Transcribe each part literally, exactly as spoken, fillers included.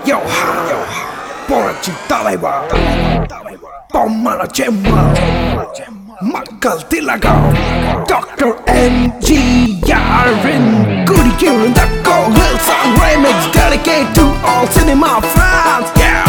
Yo ha, புரட்சி தலைவர் பொம்மல செம்மல் மக்கள் திலகம் டாக்டர் எம்ஜிஆரின் குடியிருந்த கோவில் song remix dedicated to all cinema fans. Yo!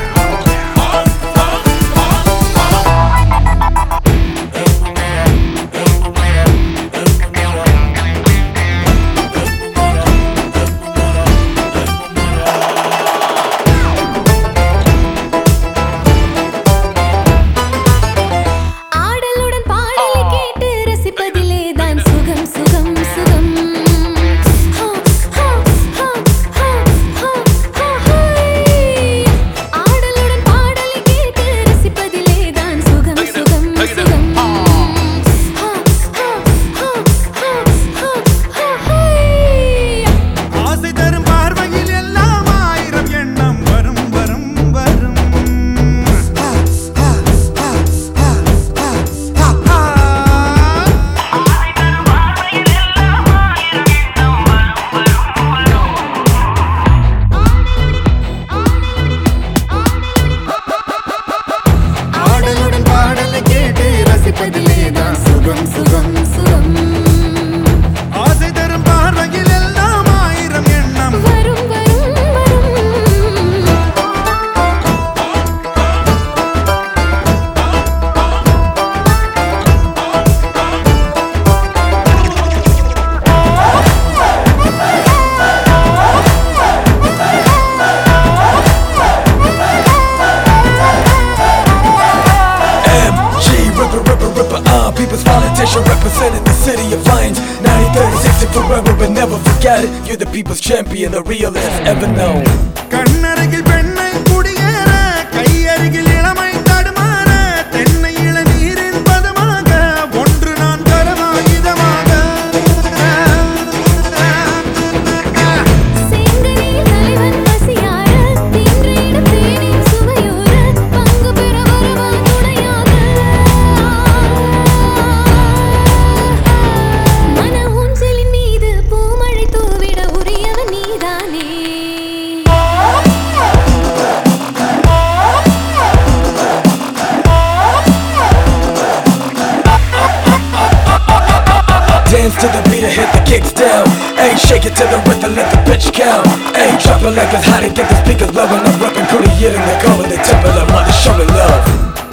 People's politician representing the city of Lions. ninety, thirty, sixty forever but never forget it. You're the people's champion, the realest ever known. கண்ணருகில் பெண்ணை குடியேற கையருகில் இளமை தடுமாற தென்னை இளநீரின் பதமாக ஒன்று நான் கரமாகிதமாக செங்கனில் தலைவன் பசியார தின்றையிட தேனின் சுவையூர பங்கு பெற வருவா துணையாக மன ஊஞ்சலின் மீது பூமழை தூவிட உரியவன் நீதானே. Dance to the beat and hit the kicks down. Ayy, shake it to the rhythm, let the bitch count. Ayy, drop it like it's hot and get the speakers low. And I'm rapping Cody in the cover, the temple, I'm on the show love.